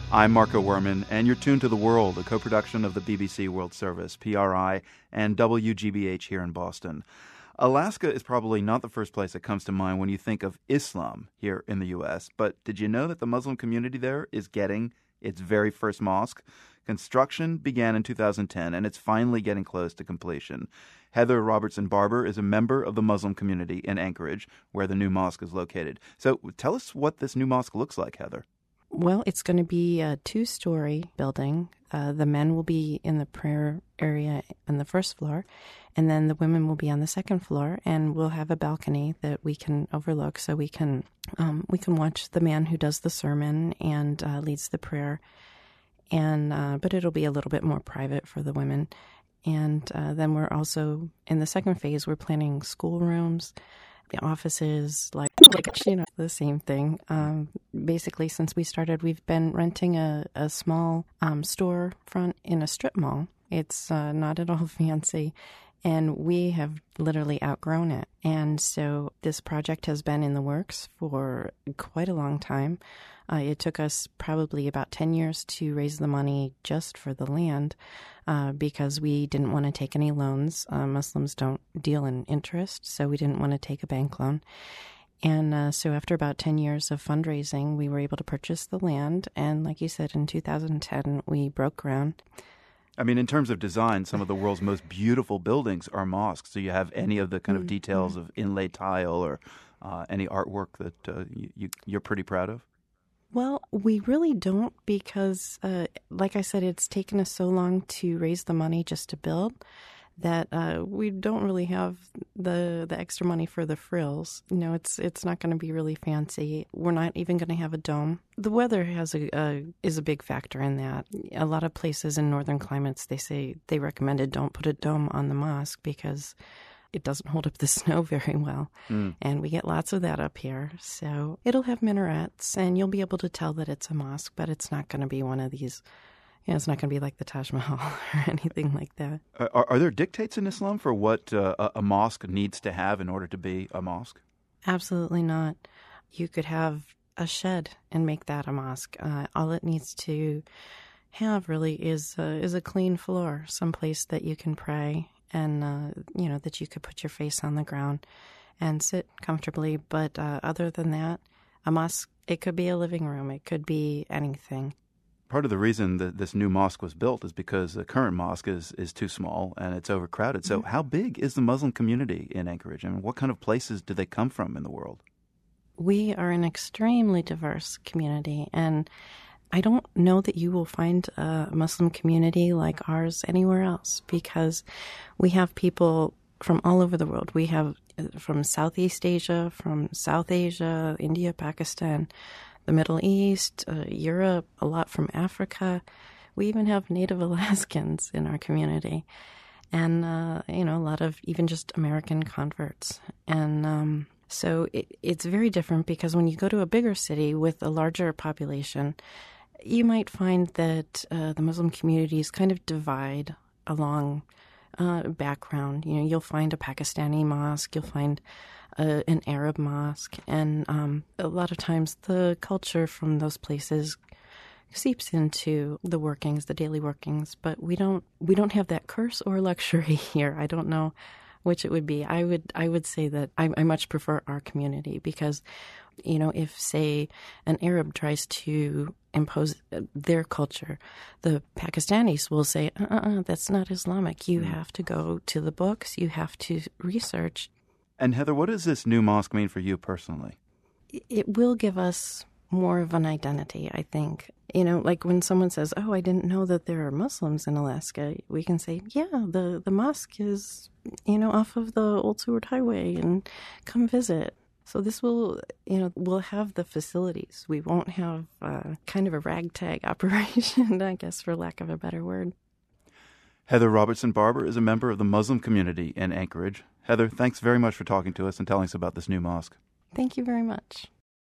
I'm Marco Werman, and you're tuned to The World, a co-production of the BBC World Service, PRI, and WGBH here in Boston. Alaska is probably not the first place that comes to mind when you think of Islam here in the U.S., but did you know that the Muslim community there is getting its very first mosque? Construction began in 2010, and it's finally getting close to completion. Heather Robertson Barber is a member of the Muslim community in Anchorage, where the new mosque is located. So tell us what this new mosque looks like, Heather. Well, it's going to be a 2-story building. The men will be in the prayer area on the first floor, and then the women will be on the second floor, and we'll have a balcony that we can overlook so we can watch the man who does the sermon and leads the prayer. But it'll be a little bit more private for the women. And then we're also, in the second phase, we're planning schoolrooms, the offices, the same thing. Basically, since we started, we've been renting a small storefront in a strip mall. It's not at all fancy, and we have literally outgrown it. And so this project has been in the works for quite a long time. It took us probably about 10 years to raise the money just for the land because we didn't want to take any loans. Muslims don't deal in interest, so we didn't want to take a bank loan. And so after about 10 years of fundraising, we were able to purchase the land. And like you said, in 2010, we broke ground. I mean, in terms of design, some of the world's most beautiful buildings are mosques. Do you have any of the kind of details of inlaid tile or any artwork that you're pretty proud of? Well, we really don't because, like I said, it's taken us so long to raise the money just to build that we don't really have the extra money for the frills. You know, it's not going to be really fancy. We're not even going to have a dome. The weather is a big factor in that. A lot of places in northern climates, they recommended don't put a dome on the mosque because it doesn't hold up the snow very well. And we get lots of that up here. So it'll have minarets, and you'll be able to tell that it's a mosque, but it's not going to be one of these. It's not going to be like the Taj Mahal or anything like that. Are there dictates in Islam for what a mosque needs to have in order to be a mosque? Absolutely not. You could have a shed and make that a mosque. All it needs to have really is a clean floor, someplace that you can pray and that you could put your face on the ground and sit comfortably. But other than that, a mosque, it could be a living room. It could be anything. Part of the reason that this new mosque was built is because the current mosque is too small and it's overcrowded. So how big is the Muslim community in Anchorage? I mean, what kind of places do they come from in the world? We are an extremely diverse community, and I don't know that you will find a Muslim community like ours anywhere else because we have people from all over the world. We have from Southeast Asia, from South Asia, India, Pakistan, the Middle East, Europe, a lot from Africa. We even have Native Alaskans in our community and, a lot of even just American converts. And so it's very different because when you go to a bigger city with a larger population, you might find that the Muslim communities kind of divide along background. You'll find a Pakistani mosque, you'll find an Arab mosque, and a lot of times the culture from those places seeps into the workings, the daily workings. But we don't have that curse or luxury here. I don't know which it would be. I would say that I much prefer our community because, if say an Arab tries to impose their culture, the Pakistanis will say, that's not Islamic. You have to go to the books. You have to research. And Heather, what does this new mosque mean for you personally? It will give us more of an identity, I think. Like when someone says, oh, I didn't know that there are Muslims in Alaska, we can say, yeah, the mosque is, off of the Old Seward Highway, and come visit. So this will, we'll have the facilities. We won't have kind of a ragtag operation, I guess, for lack of a better word. Heather Robertson Barber is a member of the Muslim community in Anchorage. Heather, thanks very much for talking to us and telling us about this new mosque. Thank you very much.